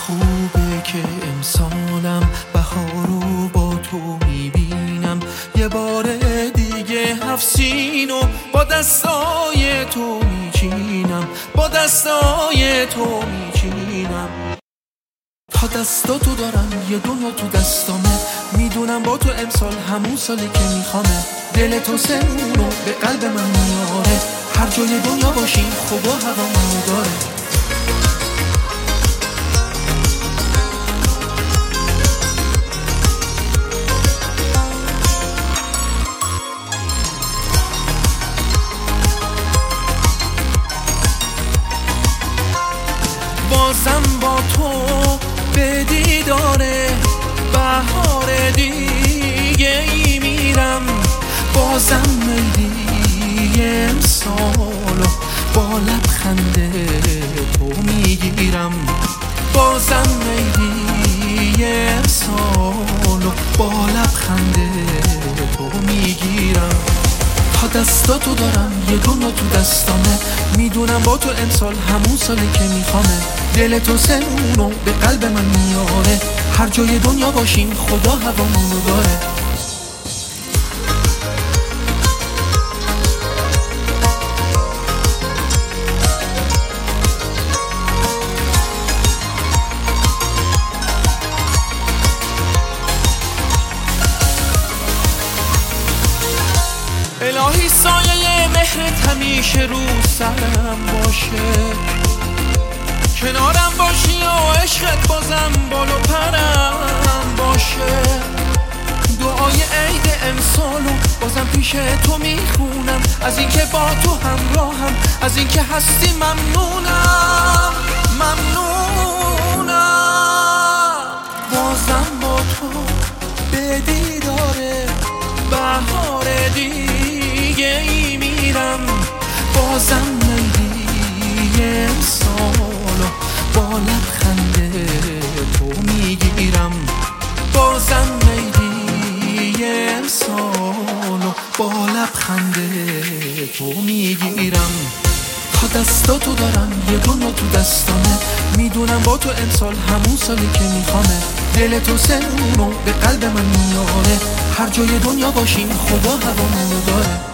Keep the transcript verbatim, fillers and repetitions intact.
خوبه که امسالم بهارو با تو میبینم، یه بار دیگه هفت سینو با دستای تو میچینم، با دستای تو میچینم. تا دستاتو دارم یه دنیا تو دستامه، میدونم با تو امسال همون سالی که میخوامه. دل تو سمونو به قلب من میاره، هر جای دنیا باشیم خوب و هوامونو داره. بازم با تو به دیداره بهار دیگه ای میرم، بازم میلی امسالو با لبخند تو میگیرم، بازم میلی امسالو با لبخند تو میگیرم. تا دستاتو دارم یه دنیا تو دستامه، میدونم با تو امسال همون سالی که میخوامه. دل تو سمونو به قلب من میاره، هر جای دنیا باشیم خدا هوامونو داره. الهی سایه مهرت همیشه رو سرم باشه، کنارم باشی و عشقت بازم بال و پرم باشه. دعای عید امسالو بازم پیش تو میخونم، از اینکه با تو همراهم، از اینکه هستی ممنونم ممنونم. بازم با تو به دیداره بهار دیگه ای میرم، بازم میلی امسالو با لبخند تو میگیرم، بازم میلی امسالو با لبخند تو میگیرم. تا دستاتو دارم یه دنیا تو دستامه، میدونم با تو امسال همون سالی که میخوامه. دل تو سمونو به قلب من میاره، هر جای دنیا باشیم خدا هوامونو داره.